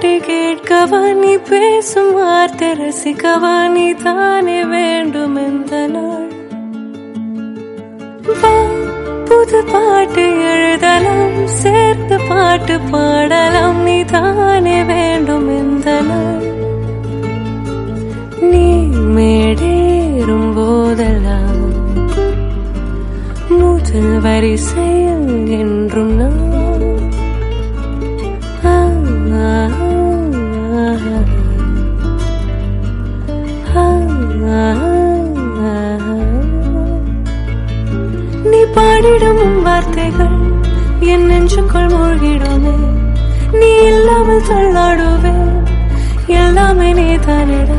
பாட்டு கேட்கவா நீ பேசும் வார்த்தை ரசிக்கவா நீ தானே வேண்டும் இந்த நாள் வா புது பாட்டு எழுதலாம் சேர்த்து பாட்டு பாடலாம் நீ தானே வேண்டும் இந்த நாள் நீ மேடேறும் போதெல்லாம் முதல் வரிசையில் என்றும் நான் நீ பாடிடும் வார்த்தைகள் என் நெஞ்சுக்குள் மூழ்கிடுமே நீ இல்லாமல் தள்ளாடுவேன் எல்லாமே நீ தானிடா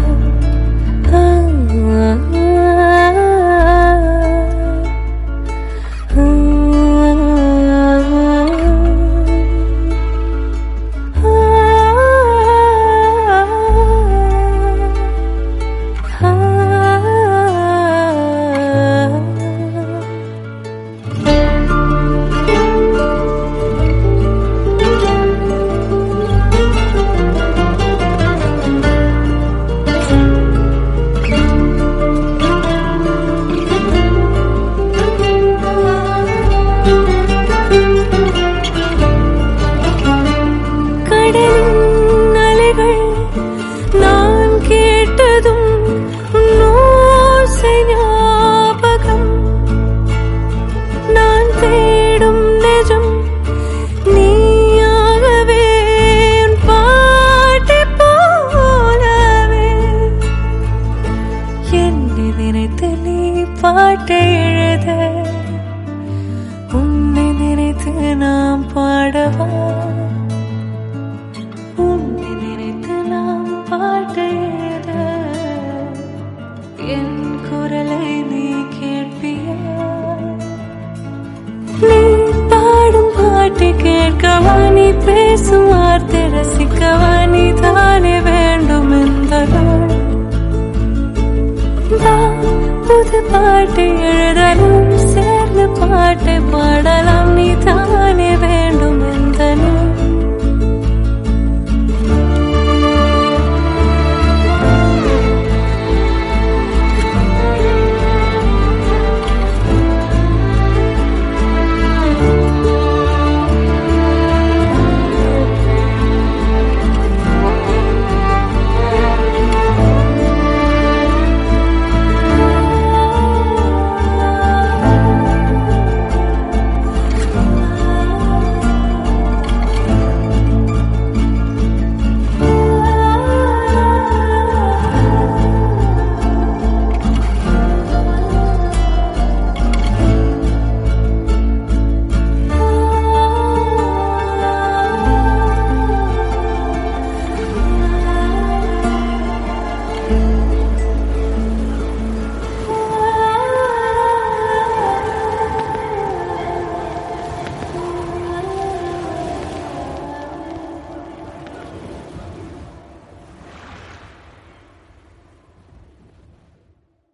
பாட்டை எழுத உன்னை நினைத்து நாம் பாடவா உன்னை நினைத்து நாம் பாட்டை எழுத என் குரலை நீ கேட்பியா நீ பாடும் பாட்டை கேட்கவா நீ பேசும் வார்த்தை ரசிக்கவா நீ தானே வேண்டும் இந்த நாள் புது பாட்டு எழுத